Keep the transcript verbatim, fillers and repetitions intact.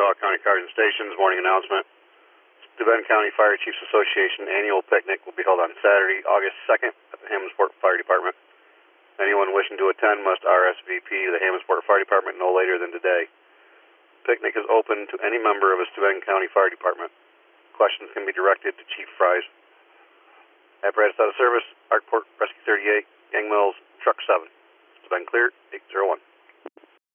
Mohawk County Cars and Stations, morning announcement. Steuben County Fire Chiefs Association annual picnic will be held on Saturday, August second at the Hammondsport Fire Department. Anyone wishing to attend must R S V P to the Hammondsport Fire Department no later than today. Picnic is open to any member of a Steuben County Fire Department. Questions can be directed to Chief Fries. Apparatus out of service, Arkport Rescue thirty-eight, Gang Mills, Truck seven. Steuben clear, eight zero one.